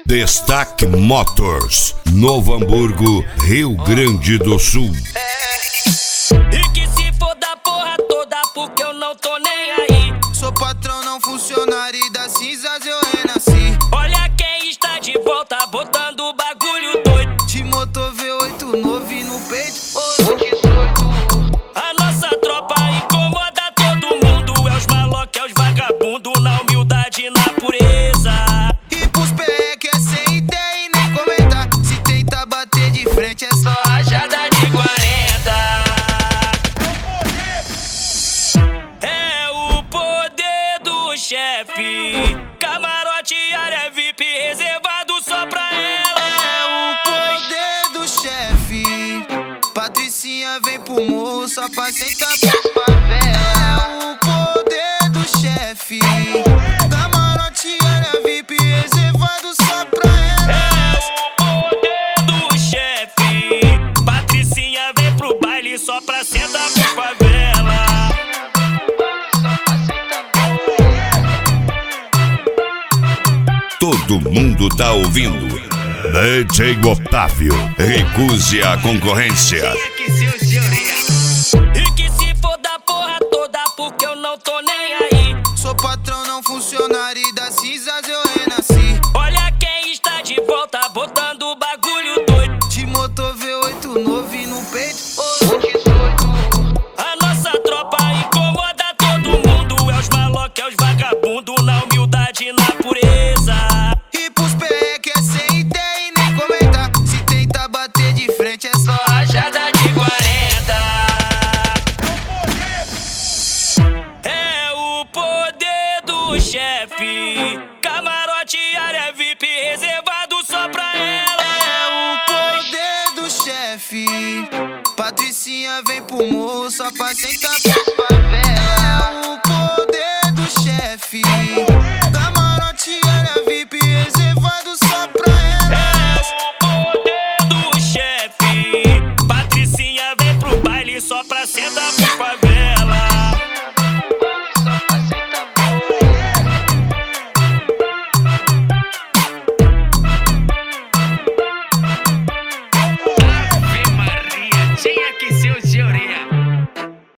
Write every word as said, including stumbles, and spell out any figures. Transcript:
Destaque Motors, Novo Hamburgo, Rio Grande do Sul. E que se for da porra toda, porque eu não tô nem aí. Sou patrão, não funcionário, e das cinzas eu renasci. Olha quem está de volta, botando o bagulho doido. De motor V oito novo e no peito, oh, dezoito. A nossa tropa incomoda todo mundo. É os maloca, é os vagabundo, na humildade e na pureza. E pros P E que é sem ideia e nem comentar. Se tenta bater de frente é só Rajada de quarenta. É o poder do chefe. Camarote, área V I P, reservado só pra ela. É o poder do chefe. Patricinha vem pro morro só pra sentar pra favela. É o poder do chefe. Camarote, área V I P, reservado só pra ela. É o poder do chefe. Patricinha vem pro baile só pra sentar pra favela. Todo mundo tá ouvindo. D J Otávio, recuse a concorrência. E que se for da porra toda, porque eu não tô nem aí. Sou patrão, não funcionário, e das cinzas eu renasci. Olha quem está de volta, botando o bagulho doido. De motor V oito novo e no peito, oh, dezoito. A nossa tropa incomoda todo mundo. É os maloca, é os vagabundo, na humildade e na pureza. E pros P E que é sem ideia e nem comentar. Se tenta bater de frente é só Rajada de quarenta. É o poder do chefe. Camarote, área V I P, reservado só pra ela. É o poder do chefe. Patricinha vem pro morro só pra sentar pra